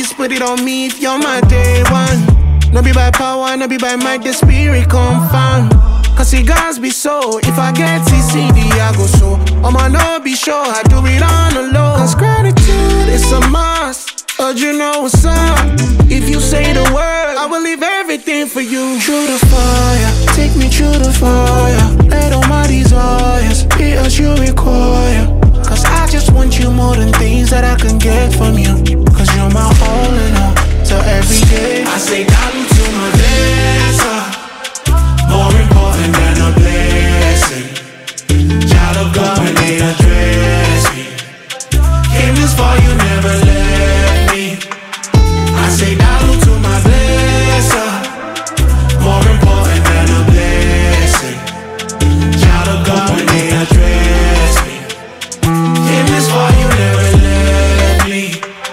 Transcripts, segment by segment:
please put it on me if you're my day one. No be by power, no be by might, the spirit confirm. Cause it guys be so, if I get TCD, I go so. I'ma no be sure, I do it on the low. Cause gratitude is a must, but you know what's up. If you say the word, I will leave everything for you. Through the fire, take me through the fire. Let all my desires be as you require. Cause I just want you more than things that I can get from you. Cause you're my all in all, so every day I say down to my blesser, more important than a blessing. Child of God when they address me, came this far, you never left me. I say down to my blesser, more important than a blessing. Child of God when they address me, came this far, you never left me.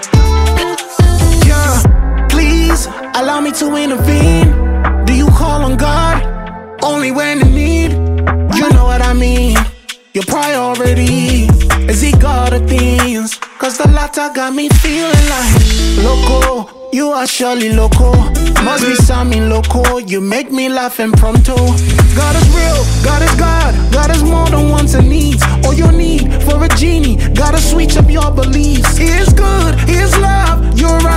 Yeah, please allow me to intervene. Do you call on God only when in need? You know what I mean. Your priority is he God of things? Cause the latter got me feeling like loco. You are surely loco. Must be something loco. You make me laugh impromptu. God is real, God is God. God is more than wants and needs. All you need for a genie, gotta switch up your beliefs. He is good, he is love, you're right.